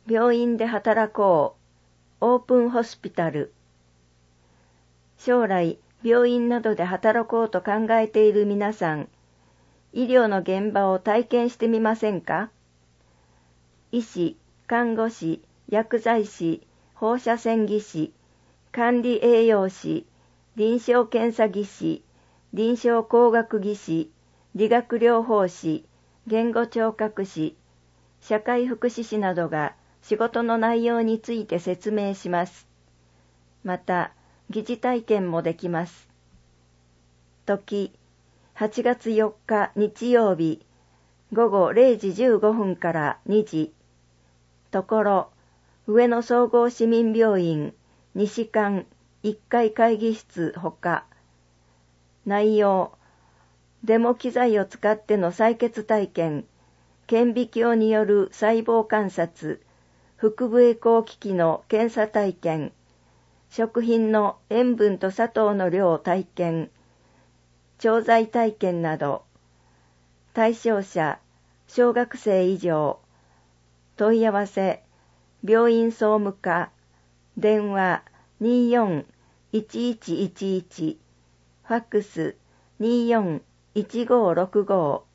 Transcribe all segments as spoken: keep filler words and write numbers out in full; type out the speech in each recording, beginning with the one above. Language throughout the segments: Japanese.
病院で働こう、オープンホスピタル。将来、病院などで働こうと考えている皆さん、医療の現場を体験してみませんか？医師、看護師、薬剤師、放射線技師、管理栄養士、臨床検査技師、臨床工学技師、理学療法士、言語聴覚士、社会福祉士などが仕事の内容について説明します。また、疑似体験もできます。時、はちがつよっか日曜日、ごごれいじじゅうごふんからにじ。ところ、上野総合市民病院、西館いっかい会議室ほか。内容、デモ機材を使っての採血体験、顕微鏡による細胞観察、腹部エコー機器の検査体験、食品の塩分と砂糖の量体験、調剤体験など、対象者、小学生以上、問い合わせ、病院総務課、電話 にーよんいちいちいちいち、ファックス にーよんいちごろくご。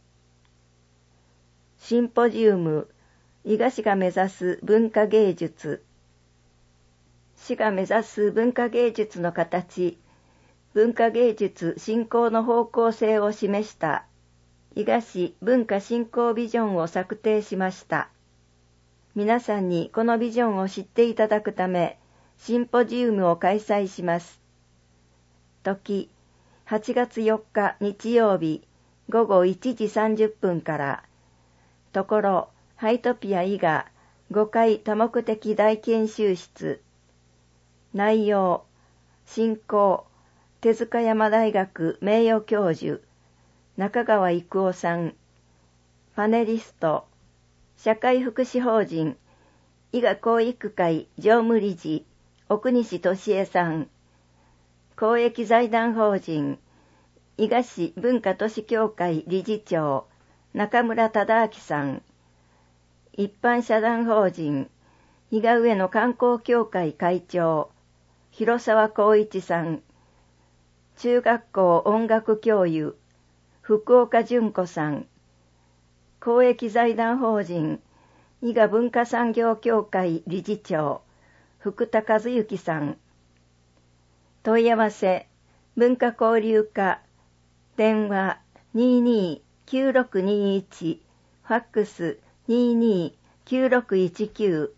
シンポジウム、伊賀市が目指す文化芸術。市が目指す文化芸術の形、文化芸術振興の方向性を示した伊賀市文化振興ビジョンを策定しました。皆さんにこのビジョンを知っていただくため、シンポジウムを開催します。時、はちがつよっか日曜日、ごごいちじさんじゅっぷんから、ところ、ハイトピア伊賀ごかい多目的大研修室。内容、進行、手塚山大学名誉教授、中川育夫さん。パネリスト、社会福祉法人、伊賀公育会常務理事、奥西俊恵さん。公益財団法人、伊賀市文化都市協会理事長、中村忠明さん。一般社団法人、伊賀上野観光協会会長、広沢光一さん。中学校音楽教諭、福岡純子さん。公益財団法人、伊賀文化産業協会理事長、福田和幸さん。問い合わせ、文化交流課、電話 にーにーきゅうろくにーいち、ファックス にーにーきゅうろくいちきゅ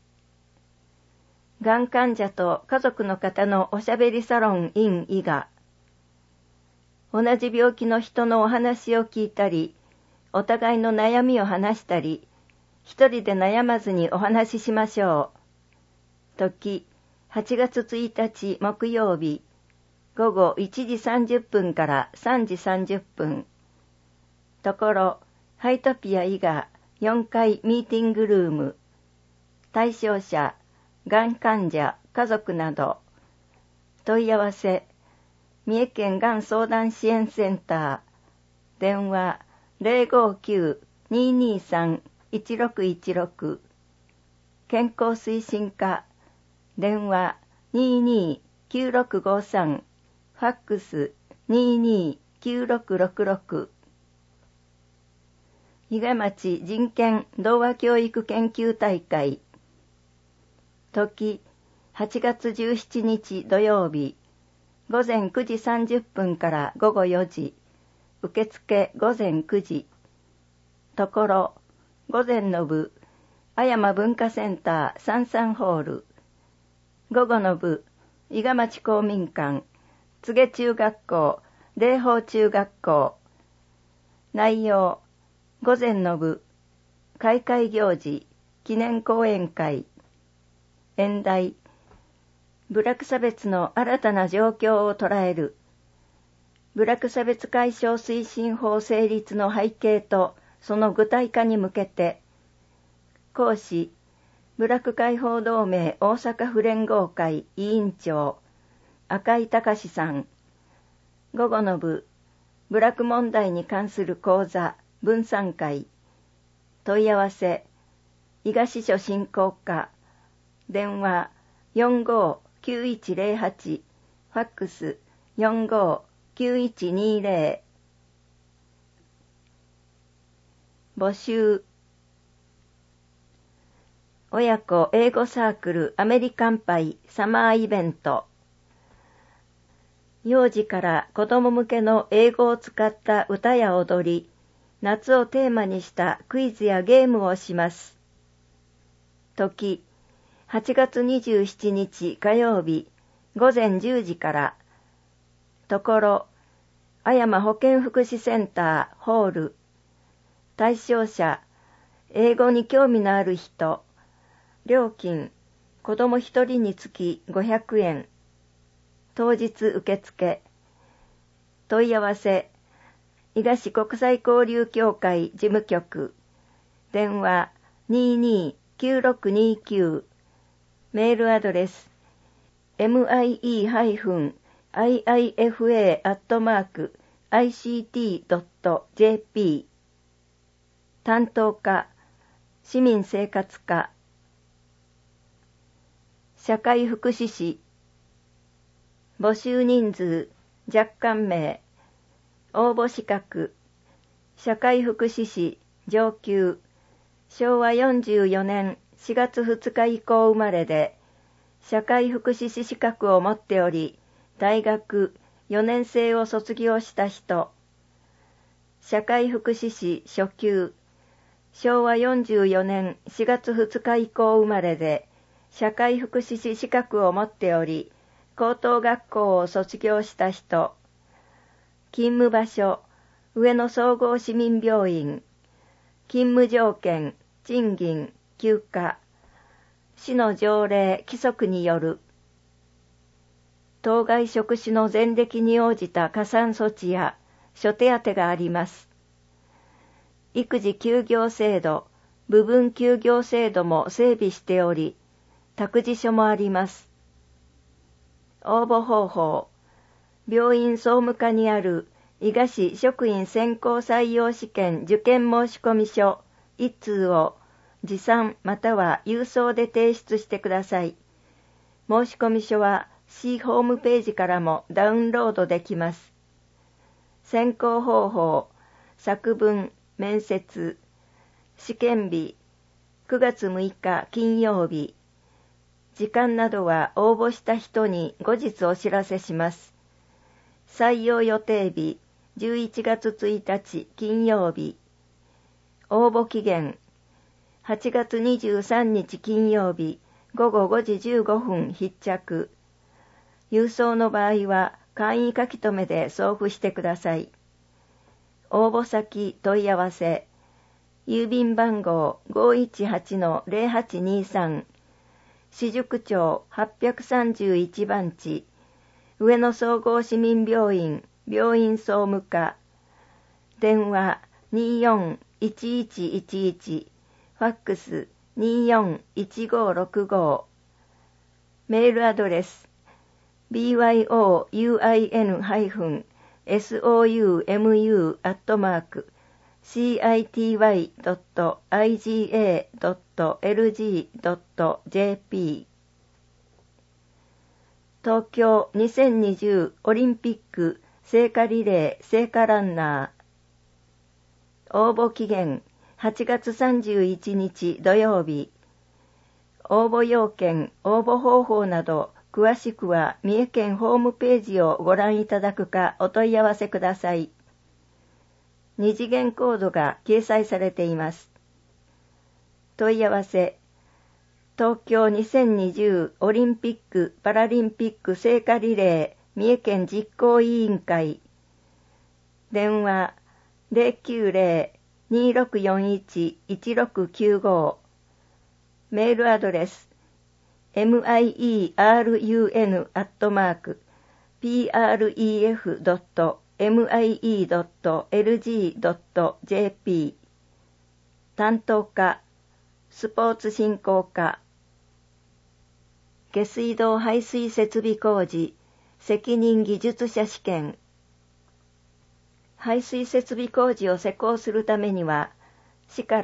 う。がん患者と家族の方のおしゃべりサロン in 伊賀。同じ病気の人のお話を聞いたり、お互いの悩みを話したり、一人で悩まずにお話ししましょう。時、はちがつついたち木曜日、ごごいちじさんじゅっぷんからさんじさんじゅっぷん。ところ、ハイトピア伊賀よんかいミーティングルーム。対象者、がん患者、家族など。問い合わせ、三重県がん相談支援センター。電話 ゼロごきゅう にーにーさん いちろくいちろく。健康推進課。電話 にーにーきゅうろくごさん。ファックス にーにーきゅうろくろくろく。伊賀町人権童話教育研究大会。時、はちがつじゅうしちにち土曜日、ごぜんくじさんじゅっぷんからごごよじ、受付ごぜんくじ。ところ、午前の部、阿山文化センターさんさんホール。午後の部、伊賀町公民館、柘植中学校、霊峰中学校。内容、午前の部、開会行事、記念講演会。演題、部落差別の新たな状況を捉える。部落差別解消推進法成立の背景とその具体化に向けて、講師、部落解放同盟大阪府連合会委員長、赤井隆さん。午後の部、部落問題に関する講座、分散会。問い合わせ、 伊賀支所振興課、電話 よんごーきゅういちゼロはち、ファックス よんごーきゅういちにゼロ。募集。親子英語サークルアメリカンパイサマーイベント。幼児から子供向けの英語を使った歌や踊り、夏をテーマにしたクイズやゲームをします。時、はちがつにじゅうしちにち火曜日、ごぜんじゅうじから。ところ、あやま保健福祉センターホール。対象者、英語に興味のある人。料金、子供一人につきごひゃくえん。当日受付。問い合わせ、伊賀市国際交流協会事務局。電話 にーにーきゅうろくにきゅう。メールアドレス エムアイイー アイアイエフエー アットマーク アイシーティー ドット ジェーピー。担当課、市民生活課。社会福祉士。募集人数、若干名。応募資格。社会福祉士、上級。しょうわよんじゅうよねんしがつふつか以降生まれで、社会福祉士資格を持っており、大学よねん生を卒業した人。社会福祉士初級。しょうわよんじゅうよねんしがつふつか以降生まれで、社会福祉士資格を持っており、高等学校を卒業した人。勤務場所、上野総合市民病院。勤務条件、賃金、休暇。市の条例、規則による。当該職種の前歴に応じた加算措置や諸手当があります。育児休業制度、部分休業制度も整備しており、託児所もあります。応募方法、病院総務課にある伊賀市職員選考採用試験受験申込書いっつうを持参または郵送で提出してください。申込書は市ホームページからもダウンロードできます。選考方法、作文、面接、試験日、くがつむいか金曜日。時間などは応募した人に後日お知らせします。採用予定日、じゅういちがつついたち金曜日。応募期限、はちがつにじゅうさんにち金曜日、ごごごじじゅうごふん必着。郵送の場合は簡易書き留めで送付してください。応募先問い合わせ、郵便番号 ごーいちはちのゼロはちにさん、市宿町はっぴゃくさんじゅういちばんち、上野総合市民病院病院総務課。電話 にーよんいちいちいちいち、ファックス にーよんいちごろくご。メールアドレス ビーワイオーユーアイエヌ ソームー アットマーク シーアイティーワイ ドット アイジーエー ドット エルジー ドット ジェーピー。東京にせんにじゅうオリンピック聖火リレー聖火ランナー。応募期限はちがつさんじゅういちにち土曜日。応募要件、応募方法など詳しくは三重県ホームページをご覧いただくかお問い合わせください。二次元コードが掲載されています。問い合わせ、東京にせんにじゅうオリンピック・パラリンピック聖火リレー三重県実行委員会。電話 ゼロきゅうゼロ にーろくよんいち いちろくきゅうご。メールアドレス ミーアイアールユーエヌ アットマーク ピーアールイーエフ ドット エムアイイー ドット エルジー ドット ジェーピー。担当課、スポーツ振興課。下水道排水設備工事、責任技術者試験。排水設備工事を施工するためには、市から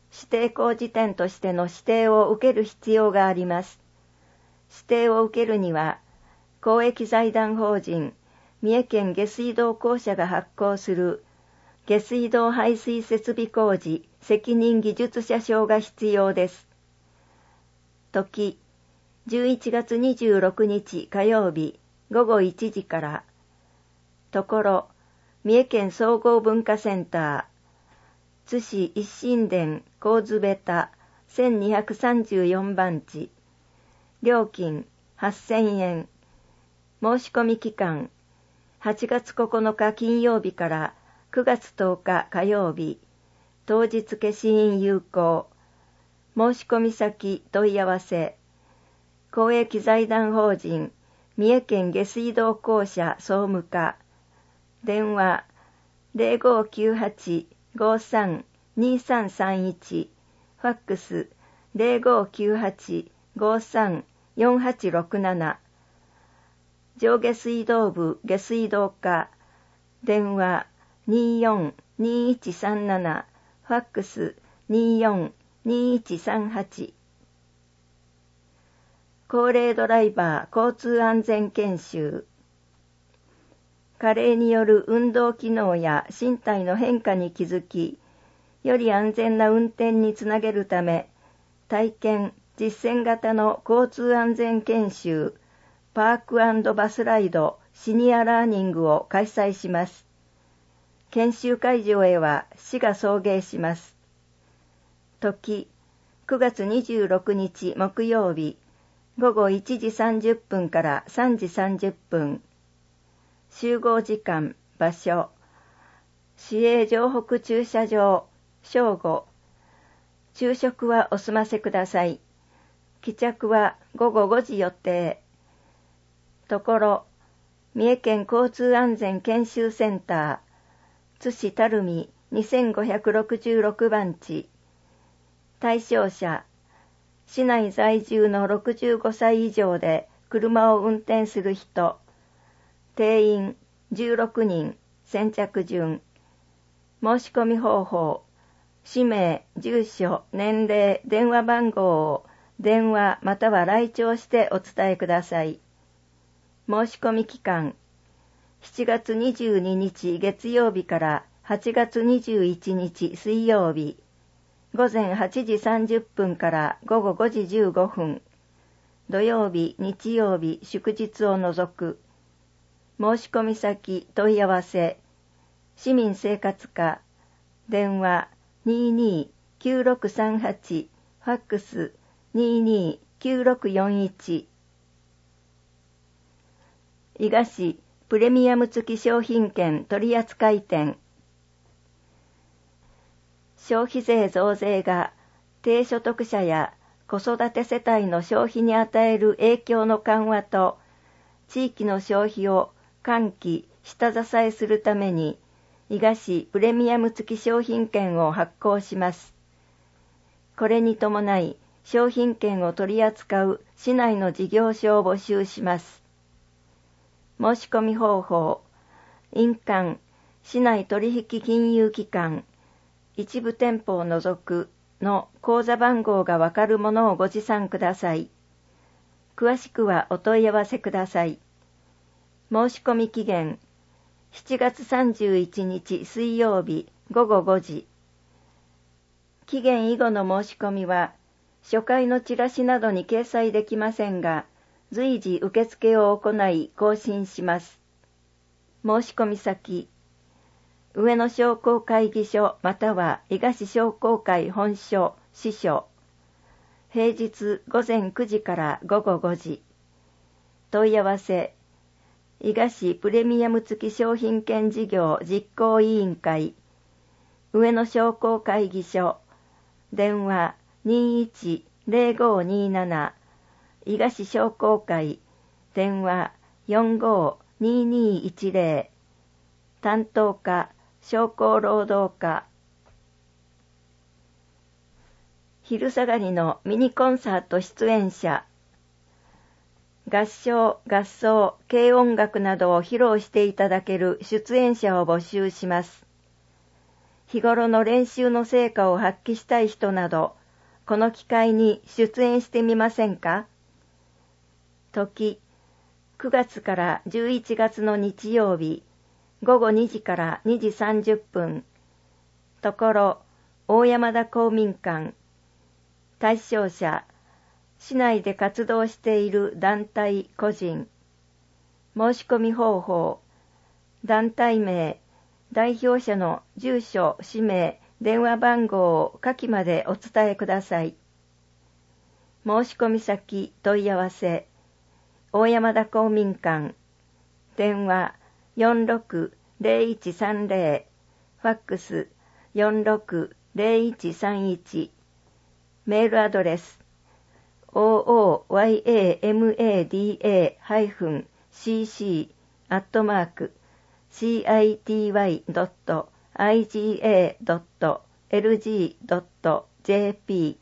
指定工事店としての指定を受ける必要があります。指定を受けるには、公益財団法人三重県下水道公社が発行する下水道排水設備工事責任技術者証が必要です。時、じゅういちがつにじゅうろくにち火曜日ごごいちじから、ところ、三重県総合文化センター、津市一心殿神津ベタせんにひゃくさんじゅうよんばんち、料金はっせんえん、申し込み期間、はちがつここのか金曜日からくがつとおか火曜日、当日消印有効、申し込み先問い合わせ、公益財団法人三重県下水道公社総務課、電話 ゼロごきゅうはち ごさん にさんさんいち、ファックス ゼロごきゅうはち ごさん よんはちろくなな、上下水道部下水道課、電話 にーよん にーいちさんなな、ファックス にーよん にーいちさんはち。高齢ドライバー交通安全研修。加齢による運動機能や身体の変化に気づき、より安全な運転につなげるため、体験・実践型の交通安全研修、パーク&バスライドシニアラーニングを開催します。研修会場へは市が送迎します。時、くがつにじゅうろくにち木曜日、ごごいちじさんじゅっぷんからさんじさんじゅっぷん。集合時間、場所、市営城北駐車場、正午。昼食はお済ませください。帰着はごごごじ予定。ところ、三重県交通安全研修センター、津市垂水にせんごひゃくろくじゅうろくばんち。対象者、市内在住のろくじゅうごさい以上で車を運転する人、定員じゅうろくにん、先着順、申し込み方法、氏名、住所、年齢、電話番号を電話または来庁してお伝えください。申し込み期間、しちがつにじゅうににち月曜日からはちがつにじゅういちにち水曜日、ごぜんはちじさんじゅっぷんからごごごじじゅうごふん、土曜日、日曜日、祝日を除く。申し込み先、問い合わせ、市民生活課、電話 にーにーきゅうろくさんはち、ファックス にーにーきゅうろくよんいち。伊賀市プレミアム付き商品券取扱店。消費税増税が低所得者や子育て世帯の消費に与える影響の緩和と地域の消費を喚起、下支えするために伊賀市プレミアム付き商品券を発行します。これに伴い商品券を取り扱う市内の事業所を募集します。申し込み方法、印鑑、市内取引金融機関、一部店舗を除くの口座番号がわかるものをご持参ください。詳しくはお問い合わせください。申し込み期限、しちがつさんじゅういちにち水曜日ごごごじ。期限以後の申し込みは、初回のチラシなどに掲載できませんが、随時受付を行い更新します。申し込み先、上野商工会議所または伊賀市商工会本所支所、平日ごぜんくじからごごごじ。問い合わせ、伊賀市プレミアム付き商品券事業実行委員会、上野商工会議所、電話 にーいちゼロごにーなな、伊賀市商工会、電話 よんごにーにーいちゼロ、担当課、商工労働課。昼下がりのミニコンサート出演者、合唱、合奏、軽音楽などを披露していただける出演者を募集します。 日頃の練習の成果を発揮したい人など、この機会に出演してみませんか？時、くがつからじゅういちがつの日曜日、ごごにじからにじさんじゅっぷん。ところ、大山田公民館。対象者、市内で活動している団体個人。申し込み方法、団体名、代表者の住所、氏名、電話番号を下記までお伝えください。申し込み先、問い合わせ、大山田公民館、電話 よんろくゼロいちさんゼロ、ファックス よんろくゼロいちさんいち、メールアドレス オーオーワイエーエムエーディーエーシーシー アットマーク シーアイティーワイドットアイジーエードットエルジードットジェーピー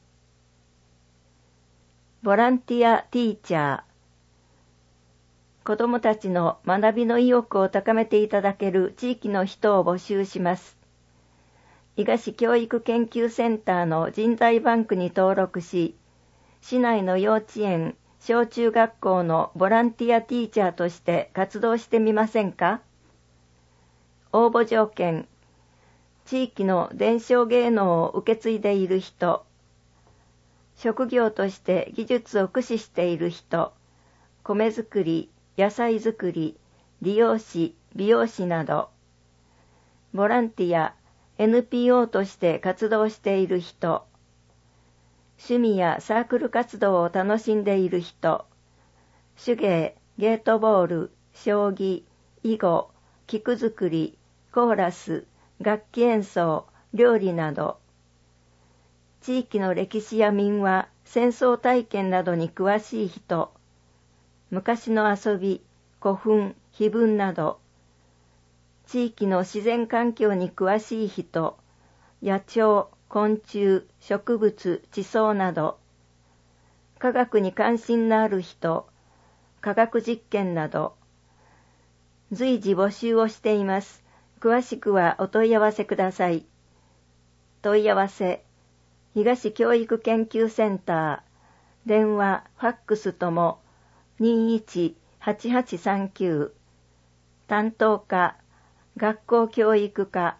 ボランティアティーチャー、子どもたちの学びの意欲を高めていただける地域の人を募集します。伊賀市教育研究センターの人材バンクに登録し、市内の幼稚園、小中学校のボランティアティーチャーとして活動してみませんか？応募条件、地域の伝承芸能を受け継いでいる人、職業として技術を駆使している人、米作り、野菜作り、理容師、美容師など、ボランティア、エヌピーオー として活動している人、趣味やサークル活動を楽しんでいる人、手芸、ゲートボール、将棋、囲碁、菊作り、コーラス、楽器演奏、料理など、地域の歴史や民話、戦争体験などに詳しい人、昔の遊び、古墳、碑文など、地域の自然環境に詳しい人、野鳥、昆虫、植物、地層など、科学に関心のある人、科学実験など、随時募集をしています。詳しくはお問い合わせください。問い合わせ、東教育研究センター、電話、ファックスとも、にーいちはちはちさんきゅう、担当課、学校教育課、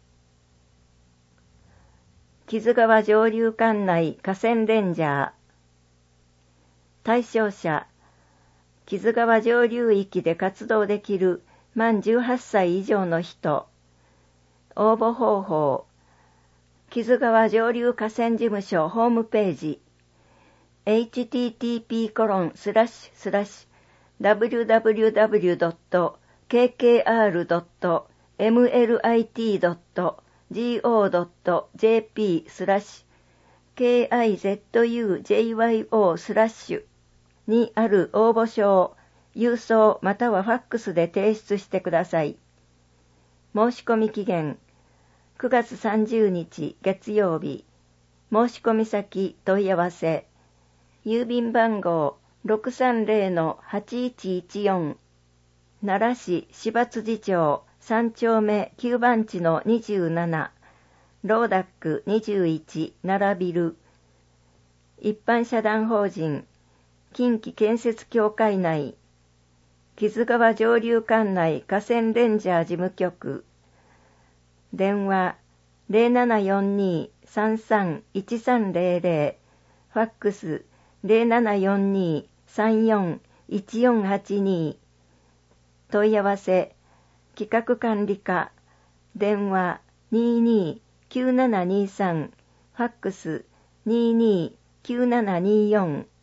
木津川上流管内河川レンジャー、対象者、木津川上流域で活動できる満じゅうはっさい以上の人、応募方法、木津川上流河川事務所ホームページ、エイチティーティーピーコロンスラッシュスラッシュダブリューダブリューダブリュードットケーケーアールドットエムエルアイティードットジーオードットジェーピースラッシュケーアイゼットユージェイワイオースラッシュにある応募書を郵送またはファックスで提出してください。申し込み期限くがつさんじゅうにち月曜日。申し込み先問い合わせ郵便番号 ろくさんゼロのはちいちいちよん 奈良市芝辻町さんちょうめきゅうばんちのにじゅうななローダックにじゅういち奈良ビル一般社団法人近畿建設協会内木津川上流管内河川レンジャー事務局電話 ゼロななよんに さんさん いちさんゼロゼロ ファックス ゼロななよんに さんよん いちよんはちに 問い合わせ企画管理課電話 にーにーきゅうななにーさん ファックス にーにーきゅうななにーよん